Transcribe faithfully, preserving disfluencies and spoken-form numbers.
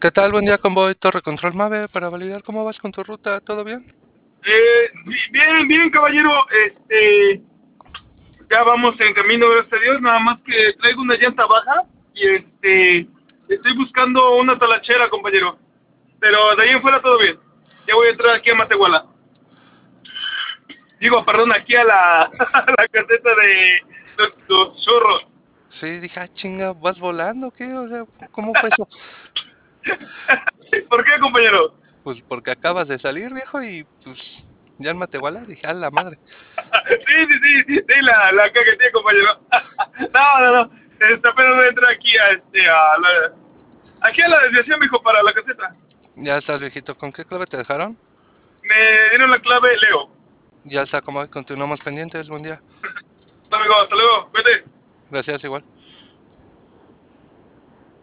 ¿Qué tal? Buen día, convoy Torre Control Mave para validar cómo vas con tu ruta. ¿Todo bien? Eh, bien, bien, caballero. Este, ya vamos en camino, gracias a Dios. Nada más que traigo una llanta baja y este, estoy buscando una talachera, compañero. Pero de ahí en fuera todo bien. Ya voy a entrar aquí a Matehuala. Digo, perdón, aquí a la, a la caseta de los, los churros. Sí, dije, ah, chinga, ¿vas volando o qué? O sea, ¿cómo fue eso? ¿Por qué, compañero? Pues porque acabas de salir, viejo, y pues ya en Matehuala, dije, a la madre. Sí, sí, sí, sí, la, la cajetilla, compañero. No, no, no. Este, apenas voy a entrar aquí a este, a la, aquí a la desviación, mijo, para la caseta. Ya estás, viejito. ¿Con qué clave te dejaron? Me dieron la clave, Leo. Ya está, como continuamos pendientes. Buen día. Hasta luego, hasta luego, vete. Gracias, igual.